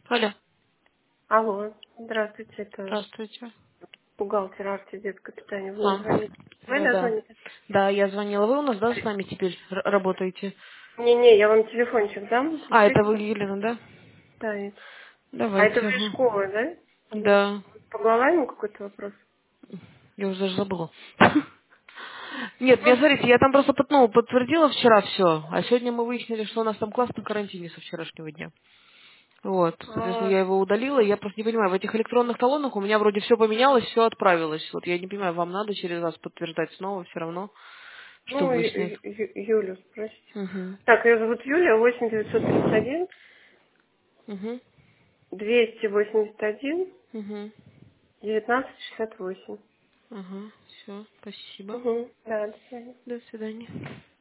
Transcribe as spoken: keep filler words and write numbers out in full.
Алло. Алло, здравствуйте, это Здравствуйте. бухгалтер Арти детское питание. Вы мне А, звоните? Вы, ну да, да. звоните? Да, я звонила. Вы у нас, да, с нами теперь р- работаете? Не-не, я вам телефончик дам. А, это Пишите. вы, Елена, да? Да, это. А это Давайте, вы из ага. школы, да? Звоните? Да. По главам какой-то вопрос? Я уже даже забыла. Нет, я, смотрите, я там просто под- ну, подтвердила вчера все, а сегодня мы выяснили, что у нас там класс на карантине со вчерашнего дня. Вот, соответственно, А, я его удалила, и я просто не понимаю, в этих электронных талонах у меня вроде все поменялось, все отправилось. Вот я не понимаю, вам надо через вас подтверждать снова все равно, ну, чтобы вы Ю- сняли. Ю- Ю- Юлю спросите. Угу. Так, ее зовут Юлия, восемь девятьсот тридцать один, Угу. двести восемьдесят один, Угу. девятнадцать шестьдесят восемь. Ага, все, спасибо. Угу, да, до свидания. До свидания.